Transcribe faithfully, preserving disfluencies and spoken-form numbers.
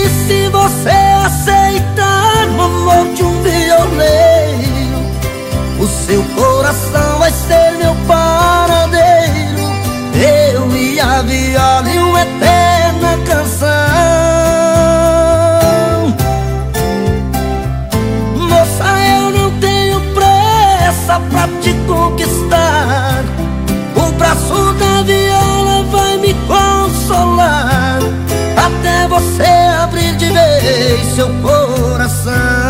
E se você aceitar o amor de um violeiro, o seu coração vai ser meu paradeiro. Eu e a viola e uma eterna canção. Moça, eu não tenho pressa pra te conquistar. O braço da viola vai me consolar, até você abrir de vez seu coração.